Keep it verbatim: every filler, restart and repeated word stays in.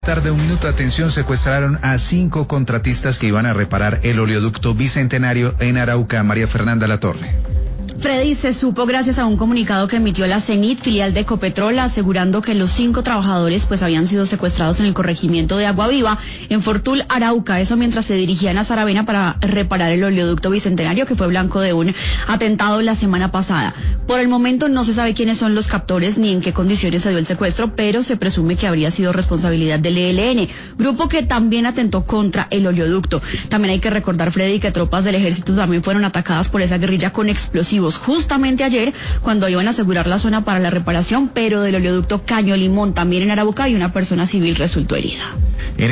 Tarde un minuto, atención, secuestraron a cinco contratistas que iban a reparar el oleoducto Bicentenario en Arauca. María Fernanda Latorre. Freddy, se supo gracias a un comunicado que emitió la CENIT, filial de Ecopetrol, asegurando que los cinco trabajadores pues habían sido secuestrados en el corregimiento de Agua Viva, en Fortul, Arauca. Eso mientras se dirigían a Saravena para reparar el oleoducto Bicentenario, que fue blanco de un atentado la semana pasada. Por el momento no se sabe quiénes son los captores ni en qué condiciones se dio el secuestro, pero se presume que habría sido responsabilidad del E L N, grupo que también atentó contra el oleoducto. También hay que recordar, Freddy, que tropas del ejército también fueron atacadas por esa guerrilla con explosivos justamente ayer cuando iban a asegurar la zona para la reparación, pero del oleoducto Caño Limón, también en Arauca, y una persona civil resultó herida.